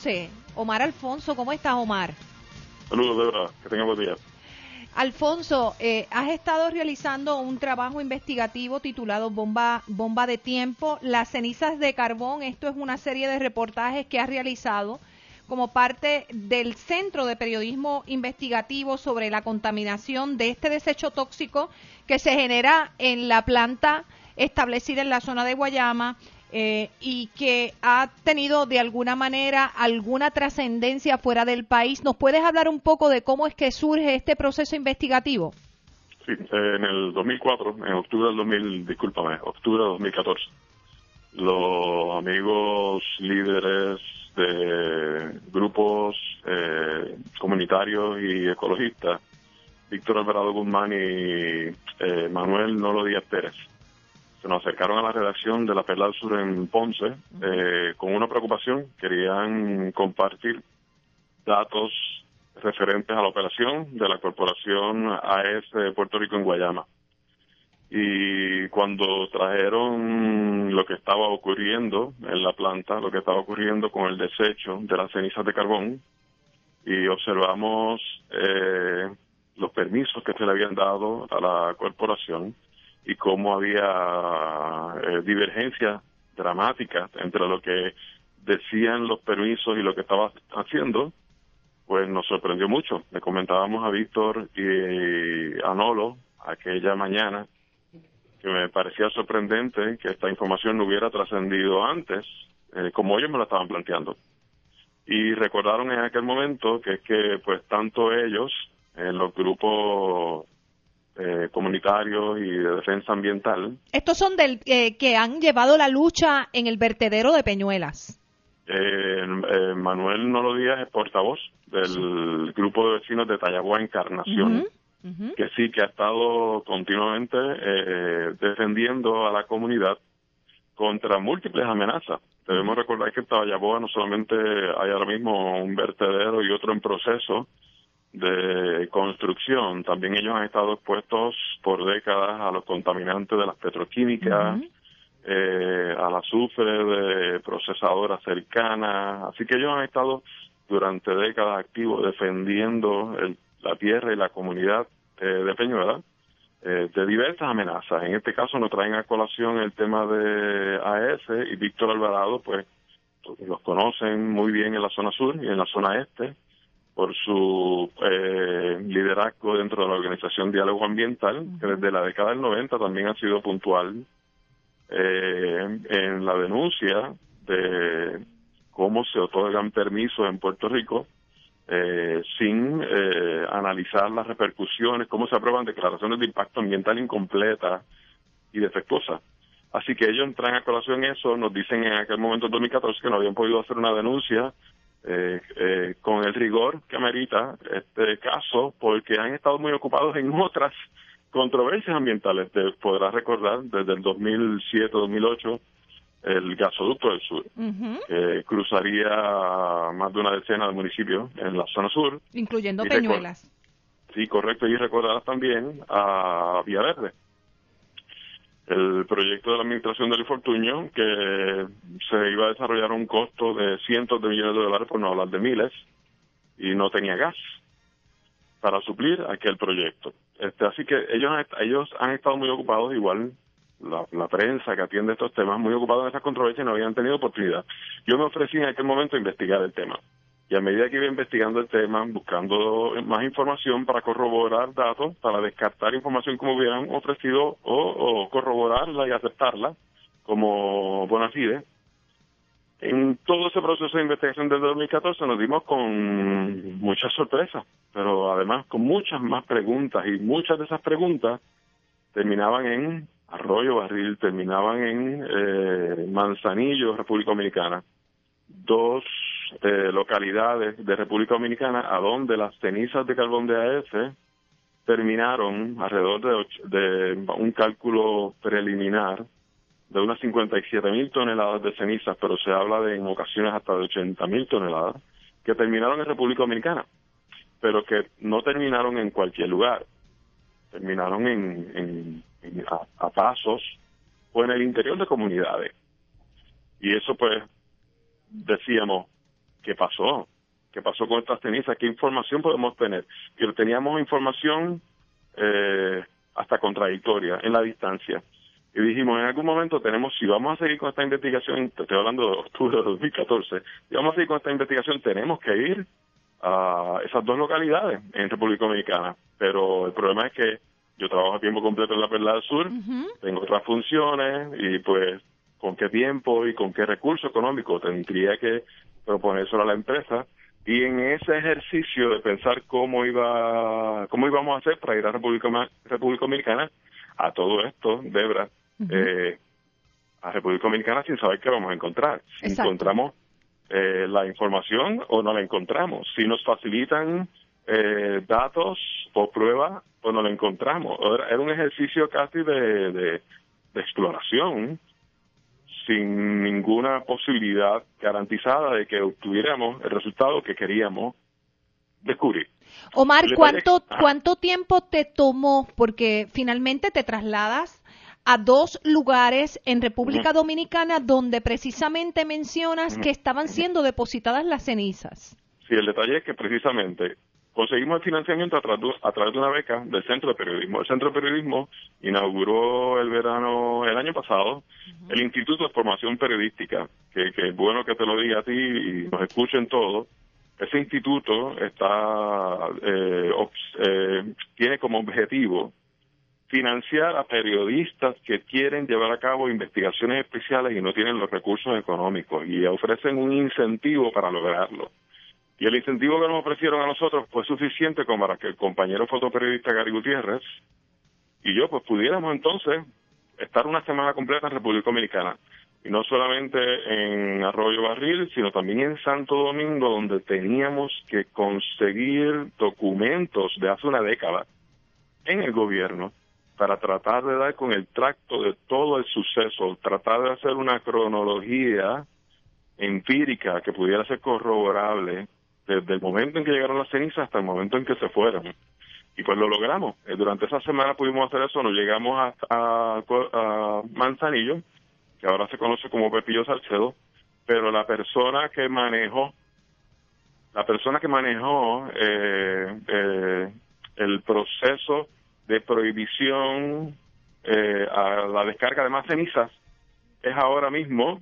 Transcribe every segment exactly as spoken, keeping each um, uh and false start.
Ponce. Omar Alfonso, ¿cómo estás, Omar? Saludos, Débora, que tengan buen día. Alfonso, eh, has estado realizando un trabajo investigativo titulado Bomba, Bomba de Tiempo, las cenizas de carbón. Esto es una serie de reportajes que has realizado como parte del Centro de Periodismo Investigativo sobre la contaminación de este desecho tóxico que se genera en la planta establecida en la zona de Guayama, eh, y que ha tenido de alguna manera alguna trascendencia fuera del país. ¿Nos puedes hablar un poco de cómo es que surge este proceso investigativo? Sí, eh, en el dos mil cuatro, en octubre del dos mil, discúlpame, octubre de dos mil catorce, los amigos líderes de grupos eh, comunitarios y ecologistas, Víctor Alvarado Guzmán y eh, Manuel Nolo Díaz Pérez, se nos acercaron a la redacción de La Perla del Sur en Ponce eh, con una preocupación. Querían compartir datos referentes a la operación de la corporación A E S de Puerto Rico en Guayama. Y cuando trajeron lo que estaba ocurriendo en la planta, lo que estaba ocurriendo con el desecho de las cenizas de carbón, y observamos eh, los permisos que se le habían dado a la corporación, y cómo había eh, divergencias dramáticas entre lo que decían los permisos y lo que estaba haciendo, pues nos sorprendió mucho. Le comentábamos a Víctor y a Nolo aquella mañana que me parecía sorprendente que esta información no hubiera trascendido antes, eh, como ellos me lo estaban planteando. Y recordaron en aquel momento que es que pues tanto ellos, en los grupos Eh, comunitarios y de defensa ambiental. Estos son del eh, que han llevado la lucha en el vertedero de Peñuelas. Eh, eh, Manuel Nolo Díaz es portavoz del sí. grupo de vecinos de Tayagua Encarnación, uh-huh, uh-huh. que sí, que ha estado continuamente eh, defendiendo a la comunidad contra múltiples amenazas. Debemos recordar que en Tayagua no solamente hay ahora mismo un vertedero y otro en proceso de construcción, también ellos han estado expuestos por décadas a los contaminantes de las petroquímicas, uh-huh. eh, al azufre de procesadoras cercanas, así que ellos han estado durante décadas activos defendiendo el, la tierra y la comunidad eh, de Peñuelas eh, de diversas amenazas. En este caso nos traen a colación el tema de A E S, y Víctor Alvarado, pues los conocen muy bien en la zona sur y en la zona este, por su eh, liderazgo dentro de la organización Diálogo Ambiental, uh-huh. que desde la década del noventa también ha sido puntual eh, en la denuncia de cómo se otorgan permisos en Puerto Rico eh, sin eh, analizar las repercusiones, cómo se aprueban declaraciones de impacto ambiental incompletas y defectuosas. Así que ellos entran a colación eso, nos dicen en aquel momento, en dos mil catorce, que no habían podido hacer una denuncia Eh, eh, con el rigor que amerita este caso, porque han estado muy ocupados en otras controversias ambientales. Te podrás recordar desde el dos mil siete dos mil ocho el gasoducto del sur, uh-huh. que cruzaría más de una decena de municipios en la zona sur, incluyendo Peñuelas. Recor- sí, correcto, y recordarás también a Vía Verde, el proyecto de la administración de Luis Fortuño, que se iba a desarrollar a un costo de cientos de millones de dólares, por no hablar de miles, y no tenía gas para suplir aquel proyecto. Este, así que ellos, ellos han estado muy ocupados, igual la, la prensa que atiende estos temas, muy ocupados en esas controversias y no habían tenido oportunidad. Yo me ofrecí en aquel momento a investigar el tema. Y a medida que iba investigando el tema, buscando más información para corroborar datos, para descartar información que me hubieran ofrecido o, o corroborarla y aceptarla como bona fide, en todo ese proceso de investigación desde dos mil catorce nos dimos con muchas sorpresas, pero además con muchas más preguntas, y muchas de esas preguntas terminaban en Arroyo Barril, terminaban en eh, Manzanillo, República Dominicana, dos eh, localidades de República Dominicana a donde las cenizas de carbón de A E S terminaron alrededor de, ocho, de un cálculo preliminar de unas cincuenta y siete mil toneladas de cenizas, pero se habla de en ocasiones hasta de ochenta mil toneladas, que terminaron en República Dominicana, pero que no terminaron en cualquier lugar, terminaron en, en, en a, a pasos o en el interior de comunidades. Y eso, pues, decíamos, ¿qué pasó? ¿Qué pasó con estas cenizas? ¿Qué información podemos tener? Que teníamos información eh, hasta contradictoria en la distancia. Y dijimos, en algún momento tenemos, si vamos a seguir con esta investigación, te estoy hablando de octubre de dos mil catorce, si vamos a seguir con esta investigación, tenemos que ir a esas dos localidades en República Dominicana. Pero el problema es que yo trabajo a tiempo completo en la Perla del Sur, uh-huh. tengo otras funciones, y pues, ¿con qué tiempo y con qué recurso económico tendría que proponérselo a la empresa? Y en ese ejercicio de pensar cómo iba, cómo íbamos a hacer para ir a República, República Dominicana, a todo esto, Debra, uh-huh. eh, a República Dominicana sin saber qué vamos a encontrar. Si Exacto. encontramos eh, la información o no la encontramos. Si nos facilitan eh, datos o pruebas o no la encontramos. Era, era un ejercicio casi de, de, de exploración, sin ninguna posibilidad garantizada de que obtuviéramos el resultado que queríamos descubrir. Omar, ¿cuánto, ¿cuánto tiempo te tomó? Porque finalmente te trasladas a dos lugares en República uh-huh. Dominicana donde precisamente mencionas uh-huh. que estaban siendo depositadas las cenizas. Sí, el detalle es que precisamente conseguimos el financiamiento a, tra- a través de una beca del Centro de Periodismo. El Centro de Periodismo inauguró el verano, el año pasado, uh-huh. el Instituto de Formación Periodística, que, que es bueno que te lo diga a ti y nos escuchen todos. Ese instituto está eh, obs- eh, tiene como objetivo financiar a periodistas que quieren llevar a cabo investigaciones especiales y no tienen los recursos económicos, y ofrecen un incentivo para lograrlo. Y el incentivo que nos ofrecieron a nosotros fue suficiente como para que el compañero fotoperiodista Gary Gutiérrez y yo pues pudiéramos entonces estar una semana completa en República Dominicana. Y no solamente en Arroyo Barril, sino también en Santo Domingo, donde teníamos que conseguir documentos de hace una década en el gobierno para tratar de dar con el tracto de todo el suceso, tratar de hacer una cronología empírica que pudiera ser corroborable desde el momento en que llegaron las cenizas hasta el momento en que se fueron. Y pues lo logramos. Eh, durante esa semana pudimos hacer eso. Nos llegamos a, a, a Manzanillo, que ahora se conoce como Pepillo Salcedo, pero la persona que manejó, la persona que manejó eh, eh, el proceso de prohibición eh, a la descarga de más cenizas es ahora mismo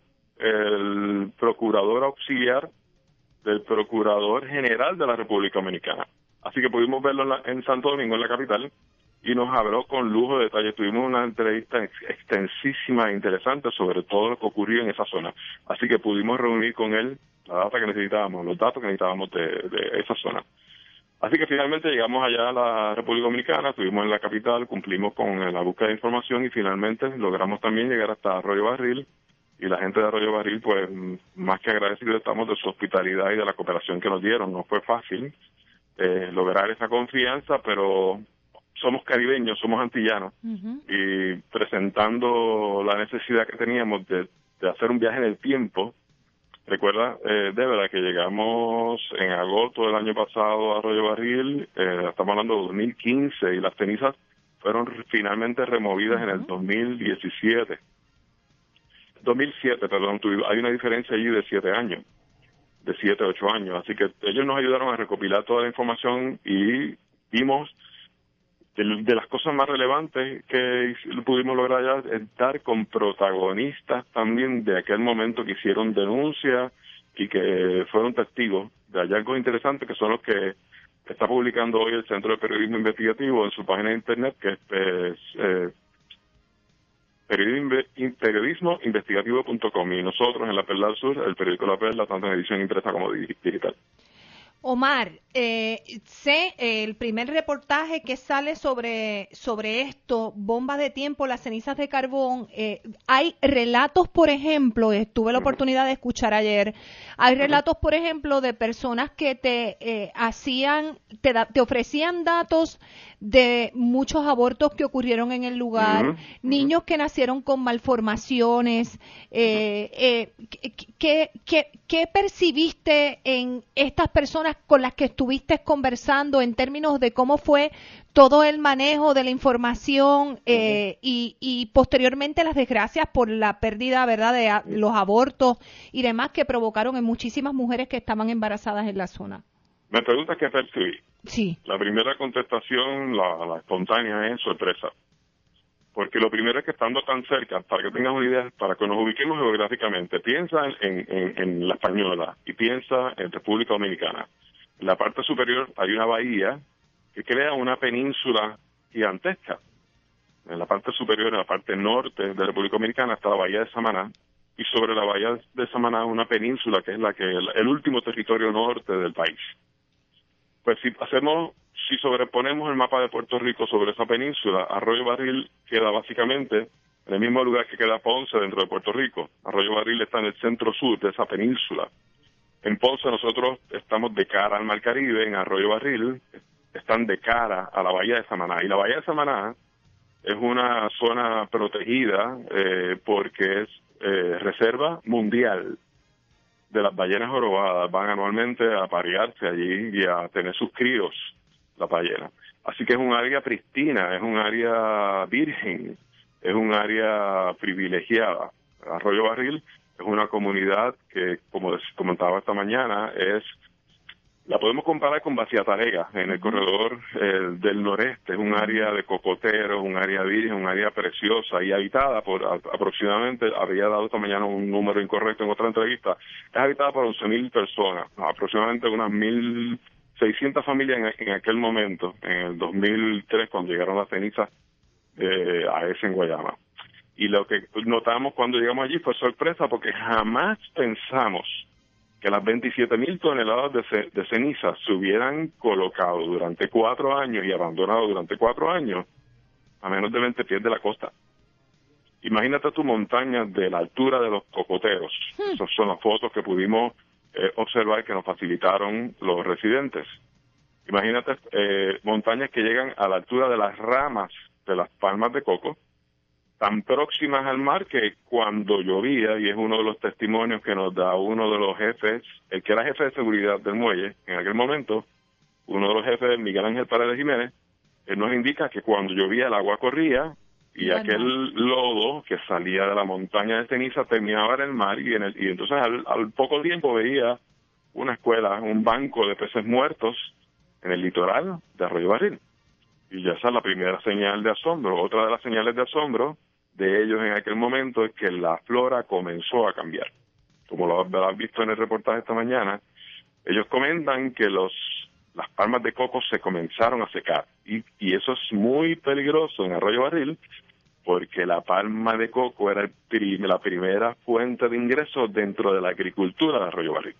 el procurador auxiliar del Procurador General de la República Dominicana. Así que pudimos verlo en, la, en Santo Domingo, en la capital, y nos habló con lujo de detalle. Tuvimos una entrevista ex, extensísima e interesante sobre todo lo que ocurrió en esa zona. Así que pudimos reunir con él la data que necesitábamos, los datos que necesitábamos de, de esa zona. Así que finalmente llegamos allá a la República Dominicana, estuvimos en la capital, cumplimos con la búsqueda de información y finalmente logramos también llegar hasta Arroyo Barril. Y la gente de Arroyo Barril, pues, más que agradecidos estamos de su hospitalidad y de la cooperación que nos dieron. No fue fácil eh, lograr esa confianza, pero somos caribeños, somos antillanos. Uh-huh. Y presentando la necesidad que teníamos de, de hacer un viaje en el tiempo, recuerda, eh, de verdad, que llegamos en agosto del año pasado a Arroyo Barril, eh, estamos hablando de dos mil quince, y las cenizas fueron finalmente removidas uh-huh. en el dos mil diecisiete. dos mil siete, perdón, hay una diferencia allí de siete años, de siete, ocho años, así que ellos nos ayudaron a recopilar toda la información y vimos de, de las cosas más relevantes que pudimos lograr ya es dar con protagonistas también de aquel momento que hicieron denuncia y que fueron testigos de hallazgos interesantes, que son los que está publicando hoy el Centro de Periodismo Investigativo en su página de internet, que es eh, eh, periodismo investigativo punto com, y nosotros en La Perla del Sur, el periódico La Perla, tanto en edición impresa como digital. Omar, eh, sé eh, el primer reportaje que sale sobre sobre esto, bomba de tiempo, las cenizas de carbón, eh, hay relatos, por ejemplo, eh, tuve la oportunidad de escuchar ayer, hay relatos, por ejemplo, de personas que te eh, hacían, te, da, te ofrecían datos de muchos abortos que ocurrieron en el lugar, uh-huh. niños que nacieron con malformaciones, eh, eh, ¿qué, qué, qué percibiste en estas personas personas con las que estuviste conversando en términos de cómo fue todo el manejo de la información eh, y, y posteriormente las desgracias por la pérdida, ¿verdad?, de a, los abortos y demás que provocaron en muchísimas mujeres que estaban embarazadas en la zona? Me preguntas qué percibí. Sí. La primera contestación, la, la espontánea, es sorpresa. Porque lo primero es que estando tan cerca, para que tengas una idea, para que nos ubiquemos geográficamente, piensa en, en, en La Española y piensa en República Dominicana. En la parte superior hay una bahía que crea una península gigantesca. En la parte superior, en la parte norte de República Dominicana, está la bahía de Samaná, y sobre la bahía de Samaná una península que es la que el, el último territorio norte del país. Pues si hacemos, si sobreponemos el mapa de Puerto Rico sobre esa península, Arroyo Barril queda básicamente en el mismo lugar que queda Ponce dentro de Puerto Rico. Arroyo Barril está en el centro-sur de esa península. En Ponce nosotros estamos de cara al Mar Caribe, en Arroyo Barril están de cara a la bahía de Samaná. Y la bahía de Samaná es una zona protegida eh, porque es eh, reserva mundial de las ballenas jorobadas. Van anualmente a parearse allí y a tener sus críos, la ballena. Así que es un área pristina, es un área virgen, es un área privilegiada. Arroyo Barril es una comunidad que, como comentaba esta mañana, es la podemos comparar con Baciatalega, en el corredor eh, del noreste. Es un área de cocoteros, un área virgen, un área preciosa y habitada por a, aproximadamente, había dado esta mañana un número incorrecto en otra entrevista, es habitada por once mil personas, aproximadamente unas mil seiscientas familias en, en aquel momento, en el dos mil tres, cuando llegaron las cenizas eh, a ese en Guayama. Y lo que notamos cuando llegamos allí fue sorpresa, porque jamás pensamos que las veintisiete mil toneladas de, ce de cenizas se hubieran colocado durante cuatro años y abandonado durante cuatro años a menos de veinte pies de la costa. Imagínate tu montaña de la altura de los cocoteros. Hmm. Esas son las fotos que pudimos eh, observar que nos facilitaron los residentes. Imagínate eh, montañas que llegan a la altura de las ramas de las palmas de coco, tan próximas al mar que cuando llovía, y es uno de los testimonios que nos da uno de los jefes, el que era jefe de seguridad del muelle en aquel momento, uno de los jefes, Miguel Ángel Paredes Jiménez, él nos indica que cuando llovía el agua corría y bueno, aquel lodo que salía de la montaña de ceniza terminaba en el mar y, en el, y entonces al, al poco tiempo veía una escuela, un banco de peces muertos en el litoral de Arroyo Barril. Y ya esa es la primera señal de asombro. Otra de las señales de asombro de ellos en aquel momento es que la flora comenzó a cambiar. Como lo has visto en el reportaje esta mañana, ellos comentan que los las palmas de coco se comenzaron a secar. Y, y eso es muy peligroso en Arroyo Barril, porque la palma de coco era el prim, la primera fuente de ingresos dentro de la agricultura de Arroyo Barril.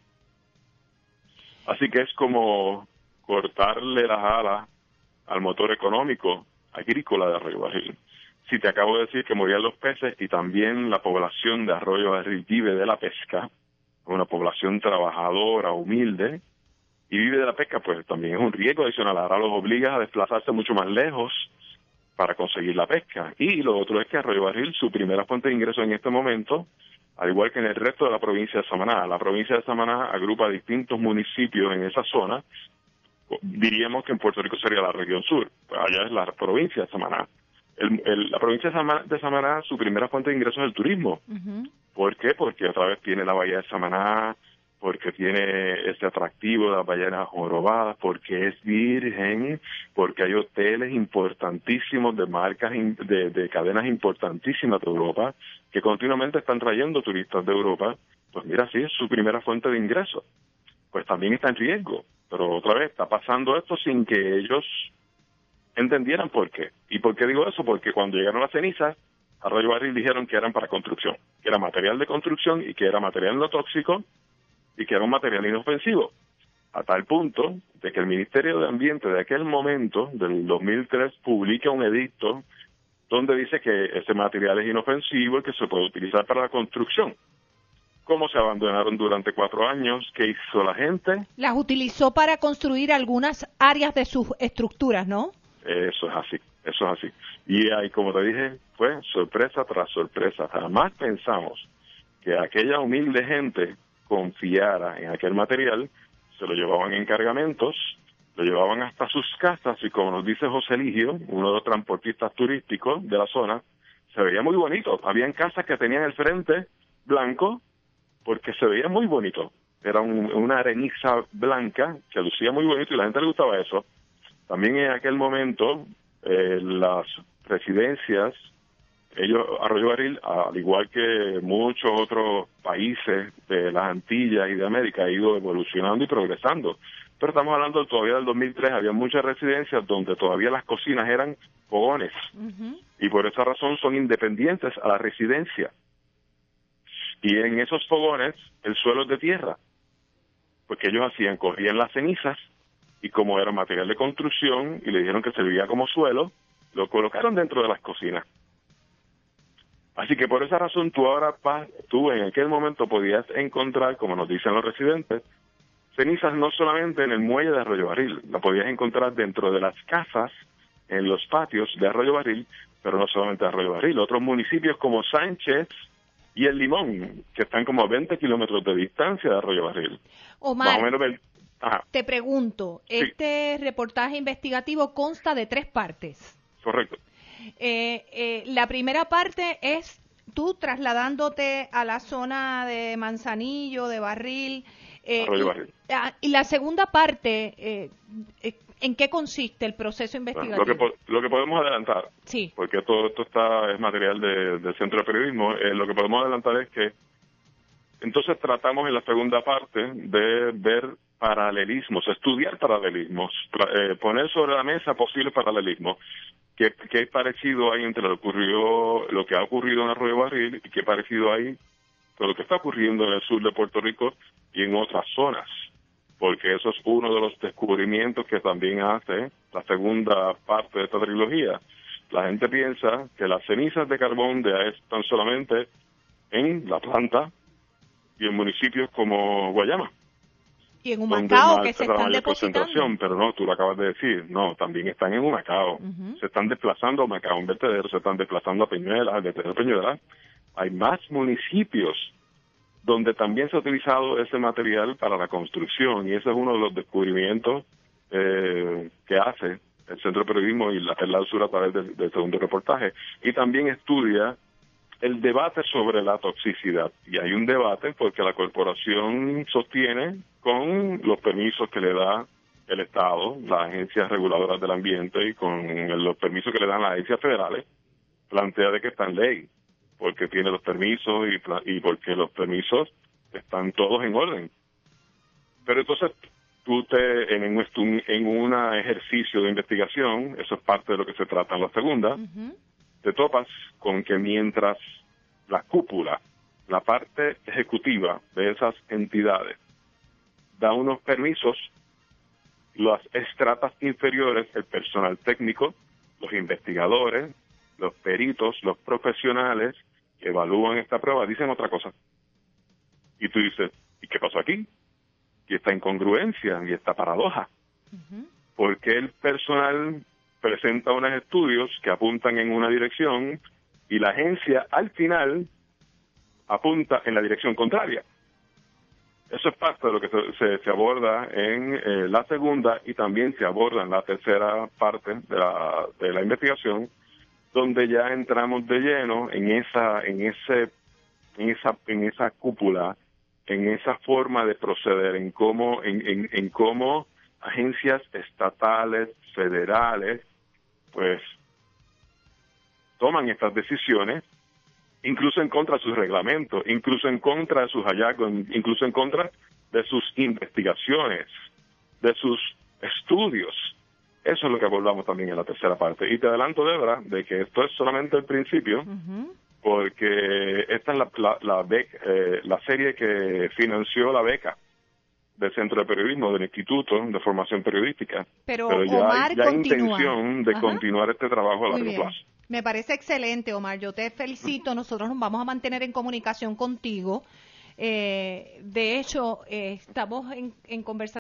Así que es como cortarle las alas al motor económico agrícola de Arroyo Barril. Si te acabo de decir que morían los peces y también la población de Arroyo Barril vive de la pesca, una población trabajadora, humilde, y vive de la pesca, pues también es un riesgo adicional. Ahora los obliga a desplazarse mucho más lejos para conseguir la pesca. Y lo otro es que Arroyo Barril, su primera fuente de ingreso en este momento, al igual que en el resto de la provincia de Samaná. La provincia de Samaná agrupa distintos municipios en esa zona. Diríamos que en Puerto Rico sería la región sur, pues allá es la provincia de Samaná. El, el, la provincia de Samaná, de Samaná, su primera fuente de ingresos es el turismo. Uh-huh. ¿Por qué? Porque otra vez tiene la bahía de Samaná, porque tiene ese atractivo de las ballenas jorobadas, porque es virgen, porque hay hoteles importantísimos de marcas, de, de cadenas importantísimas de Europa, que continuamente están trayendo turistas de Europa. Pues mira, sí, es su primera fuente de ingresos. Pues también está en riesgo, pero otra vez está pasando esto sin que ellos entendieran por qué. ¿Y por qué digo eso? Porque cuando llegaron las cenizas, Arroyo Barril dijeron que eran para construcción, que era material de construcción y que era material no tóxico y que era un material inofensivo, a tal punto de que el Ministerio de Ambiente de aquel momento, del dos mil tres, publica un edicto donde dice que ese material es inofensivo y que se puede utilizar para la construcción. ¿Cómo se abandonaron durante cuatro años? ¿Qué hizo la gente? Las utilizó para construir algunas áreas de sus estructuras, ¿no? Eso es así, eso es así. Y ahí, como te dije, fue sorpresa tras sorpresa. Jamás pensamos que aquella humilde gente confiara en aquel material se lo llevaban en cargamentos, lo llevaban hasta sus casas y como nos dice José Eligio, uno de los transportistas turísticos de la zona, se veía muy bonito. Habían casas que tenían el frente blanco porque se veía muy bonito. Era un, una areniza blanca que lucía muy bonito y a la gente le gustaba eso. También en aquel momento eh, las residencias, ellos, Arroyo Barril, al igual que muchos otros países de las Antillas y de América, ha ido evolucionando y progresando. Pero estamos hablando todavía del dos mil tres, había muchas residencias donde todavía las cocinas eran fogones. Uh-huh. Y por esa razón son independientes a la residencia. Y en esos fogones el suelo es de tierra. Porque ellos hacían, cogían las cenizas y como era material de construcción y le dijeron que servía como suelo, lo colocaron dentro de las cocinas. Así que por esa razón tú ahora, tú en aquel momento podías encontrar, como nos dicen los residentes, cenizas no solamente en el muelle de Arroyo Barril, la podías encontrar dentro de las casas, en los patios de Arroyo Barril, pero no solamente de Arroyo Barril, otros municipios como Sánchez y El Limón, que están como a veinte kilómetros de distancia de Arroyo Barril. Omar, más o menos el, te pregunto, sí. Este reportaje investigativo consta de tres partes. Correcto. Eh, eh, la primera parte es tú trasladándote a la zona de Manzanillo, de Barril. Eh, Arroyo y, Barril. Ah, y la segunda parte, eh, eh, ¿en qué consiste el proceso investigativo? Bueno, lo, que, lo que podemos adelantar, sí. porque todo esto está es material de, del Centro de Periodismo, eh, lo que podemos adelantar es que entonces tratamos en la segunda parte de ver paralelismos, estudiar paralelismos, eh, poner sobre la mesa posibles paralelismos. ¿Qué, qué parecido hay entre lo, ocurrió, lo que ha ocurrido en Arroyo Barril y qué parecido hay con lo que está ocurriendo en el sur de Puerto Rico y en otras zonas? Porque eso es uno de los descubrimientos que también hace la segunda parte de esta trilogía. La gente piensa que las cenizas de carbón de AES están solamente en La Planta y en municipios como Guayama. Y en Humacao, que se están depositando. Pero no, tú lo acabas de decir, no, también están en Humacao. Uh-huh. Se están desplazando a Humacao, un vertedero, se están desplazando a Peñuelas, al vertedero Peñuelas. Hay más municipios donde también se ha utilizado ese material para la construcción, y ese es uno de los descubrimientos eh, que hace el Centro de Periodismo y la, el lado sur a través del, del segundo reportaje. Y también estudia el debate sobre la toxicidad. Y hay un debate porque la corporación sostiene, con los permisos que le da el Estado, las agencias reguladoras del ambiente y con los permisos que le dan las agencias federales, plantea de que está en ley, porque tiene los permisos y, y porque los permisos están todos en orden. Pero entonces tú te, en un, en un ejercicio de investigación, eso es parte de lo que se trata en la segunda, uh-huh. te topas con que mientras la cúpula, la parte ejecutiva de esas entidades, da unos permisos, las estratas inferiores, el personal técnico, los investigadores, los peritos, los profesionales que evalúan esta prueba, dicen otra cosa. Y tú dices, ¿y qué pasó aquí? Y esta incongruencia y esta paradoja. Uh-huh. Porque el personal presenta unos estudios que apuntan en una dirección y la agencia al final apunta en la dirección contraria. Eso es parte de lo que se, se, se aborda en eh, la segunda y también se aborda en la tercera parte de la, de la investigación, donde ya entramos de lleno en esa, en ese, en esa, en esa cúpula, en esa forma de proceder, en cómo, en, en, en cómo agencias estatales, federales, pues toman estas decisiones, incluso en contra de sus reglamentos, incluso en contra de sus hallazgos, incluso en contra de sus investigaciones, de sus estudios. Eso es lo que abordamos también en la tercera parte. Y te adelanto, Débora, de que esto es solamente el principio, uh-huh. porque esta es la, la, la, beca, eh, la serie que financió la beca del Centro de Periodismo, del Instituto de Formación Periodística. Pero, Pero ya Omar, hay ya continúa. intención de Ajá. continuar este trabajo a largo Muy bien. plazo. Me parece excelente, Omar. Yo te felicito. Nosotros nos vamos a mantener en comunicación contigo. Eh, de hecho, eh, estamos en, en conversación.